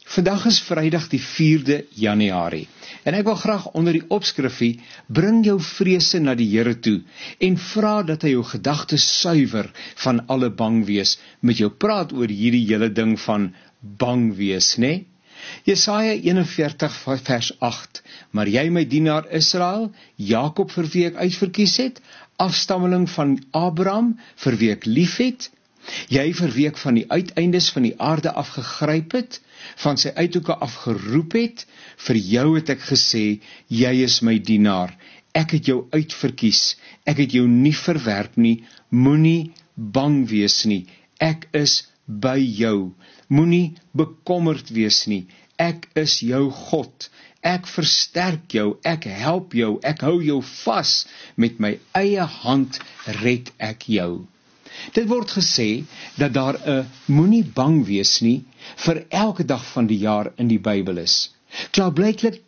Vandag is Vrydag die 4de Januarie en ek wil graag onder die opskrifie bring jou vrese na die Here toe en vra dat hy jou gedagtes suiwer van alle bang wees. Met jou praat oor hierdie hele ding van bang wees, né? Jesaja 41 vers 8, maar jy my dienaar Israel, Jakob vir wie ek uitverkies het, afstammeling van Abraham vir wie ek lief het, jy vir wie ek van die uiteindes van die aarde afgegryp het, van sy uithoeke afgeroep het, vir jou het ek gesê, jy is my dienaar, ek het jou uitverkies, ek het jou nie verwerp nie, moenie bang wees nie, ek is by jou, moenie bekommerd wees nie, ek is jou God, ek versterk jou, ek help jou, ek hou jou vas, met my eie hand red ek jou. Dit word gesê dat daar 'n moenie bang wees nie vir elke dag van die jaar in die Bybel is. Klaarblyklik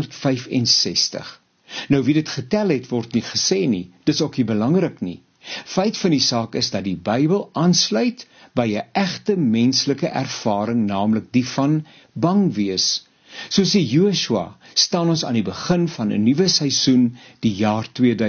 365. Nou wie dit getel het, word nie gesê nie, dis ook nie belangrik nie. Feit van die saak is dat die Bybel aansluit by 'n egte menslike ervaring, naamlik die van bang wees. Soos die Joshua staan ons aan die begin van 'n nuwe seisoen, die jaar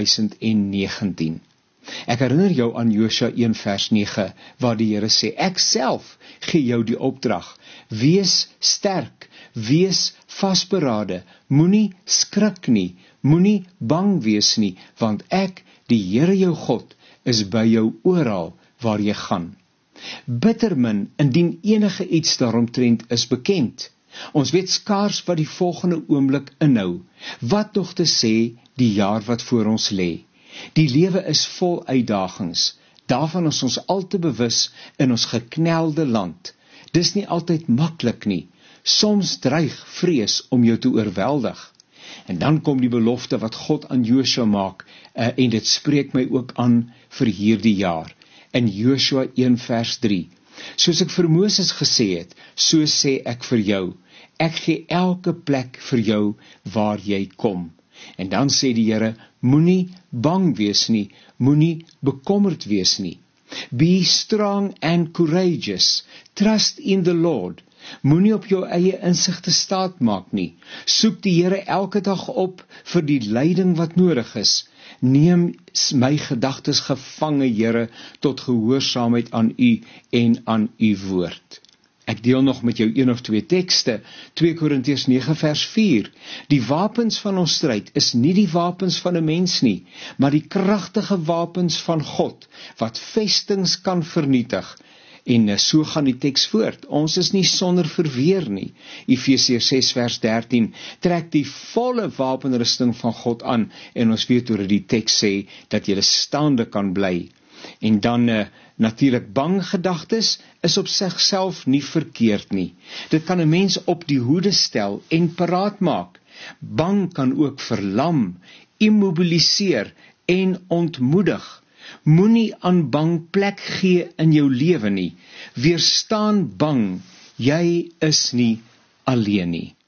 2019. Ek herinner jou aan Josua 1 vers 9, waar die Here sê, ek self gee jou die opdrag, wees sterk, wees vasberade, moenie skrik nie, moenie bang wees nie, want ek, die Here jou God, is by jou oral waar jy gaan. Bittermin, indien enige iets daaromtrent is bekend. Ons weet skaars wat die volgende oomblik inhou, wat nog te sê die jaar wat voor ons lê. Die lewe is vol uitdagings, daarvan is ons al te bewus in ons geknelde land. Dis nie altyd maklik nie, soms dreig vrees om jou te oorweldig. En dan kom die belofte wat God aan Joshua maak, en dit spreek my ook aan vir hierdie jaar. In Joshua 1 vers 3, soos ek vir Moses gesê het, so sê ek vir jou, ek gee elke plek vir jou waar jy kom. En dan sê die Here, moenie bang wees nie, moenie bekommerd wees nie. Be strong and courageous, trust in the Lord. Moenie op jou eie insig te staat maak nie. Soek die Here elke dag op vir die leiding wat nodig is. Neem my gedagtes gevange, Here, tot gehoorsaamheid aan U en aan U woord. Ek deel nog met jou 1 of 2 tekste, 2 Korintiërs 9 vers 4. Die wapens van ons stryd is nie die wapens van 'n mens nie, maar die kragtige wapens van God, wat vestings kan vernietig. En so gaan die teks voort. Ons is nie sonder verweer nie. Efesiërs 6 vers 13, trek die volle wapenrusting van God aan, en ons weet hoe die teks sê, dat jy staande kan bly. En dan natuurlik bang gedagtes is op sigself nie verkeerd nie. Dit kan 'n mens op die hoede stel en paraat maak. Bang kan ook verlam, immobiliseer en ontmoedig. Moenie aan bang plek gee in jou lewe nie. Weerstaan bang, jy is nie alleen nie.